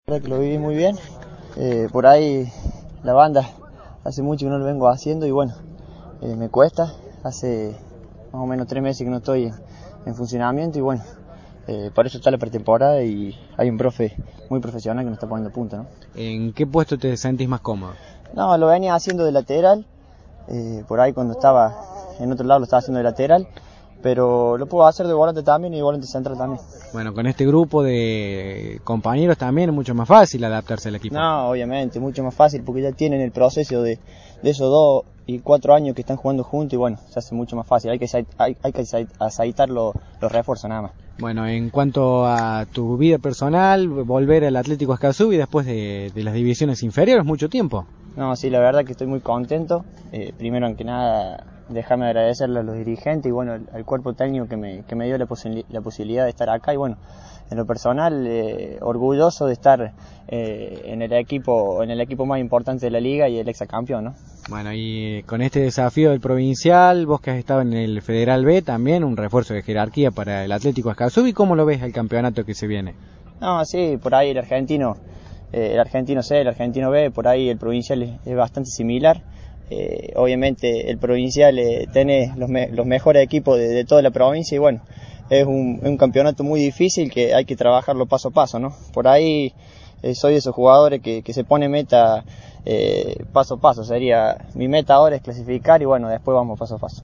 Creo que lo viví muy bien. Por ahí la banda hace mucho que no lo vengo haciendo y bueno, me cuesta. Hace más o menos 3 meses que no estoy en funcionamiento y bueno, por eso está la pretemporada y hay un profe muy profesional que nos está poniendo punto, ¿no? ¿En qué puesto te sentís más cómodo? No, lo venía haciendo de lateral. Por ahí cuando estaba en otro lado lo estaba haciendo de lateral, pero lo puedo hacer de volante también y de volante central también. Bueno, con este grupo de compañeros también es mucho más fácil adaptarse al equipo. No, obviamente, mucho más fácil porque ya tienen el proceso de esos 2 y 4 años que están jugando juntos y bueno, se hace mucho más fácil. Hay que aceitar los refuerzos nada más. Bueno, en cuanto a tu vida personal, volver al Atlético Escazú y después de las divisiones inferiores, mucho tiempo. No, sí, la verdad que estoy muy contento. Primero que nada, déjame agradecerle a los dirigentes y bueno, al cuerpo técnico que me dio la posibilidad de estar acá y bueno, en lo personal, orgulloso de estar en el equipo más importante de la liga y el exacampeón, ¿no? Bueno, y con este desafío del provincial, vos que has estado en el Federal B, también un refuerzo de jerarquía para el Atlético Escazú, ¿y cómo lo ves el campeonato que se viene? No, sí, por ahí el argentino C, el argentino B, por ahí el provincial es bastante similar. Obviamente el provincial tiene los mejores equipos de toda la provincia y bueno, es un campeonato muy difícil que hay que trabajarlo paso a paso, ¿no? Por ahí soy de esos jugadores que se pone meta paso a paso. Mi meta ahora es clasificar y bueno, después vamos paso a paso.